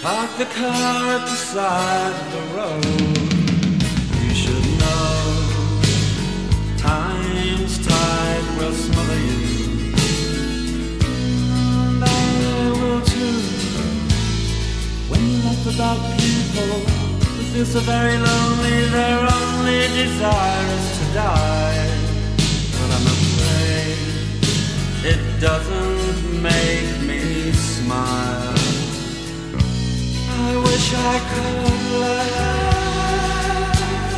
Park the car at the side of the road. You should know time's tide will smother you, and I will too. When you laugh about people who feel so very lonely, their only desire is to die. But I'm afraid it doesn't make me smile. I wish I could laugh,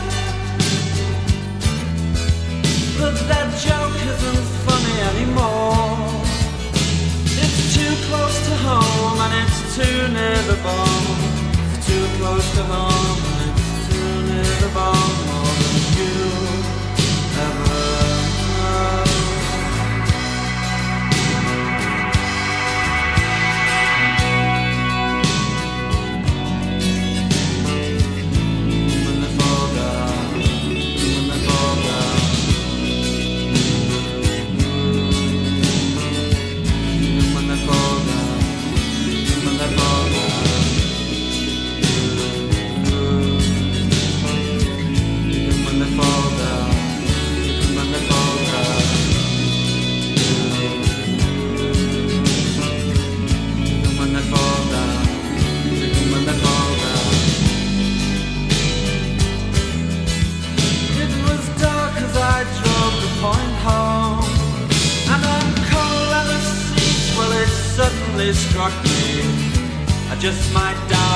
but that joke isn't funny anymore. It's too close to home and it's too near the bone. It's too close to home and it's too near the bone. More than you ever know. Struck me, I just might die.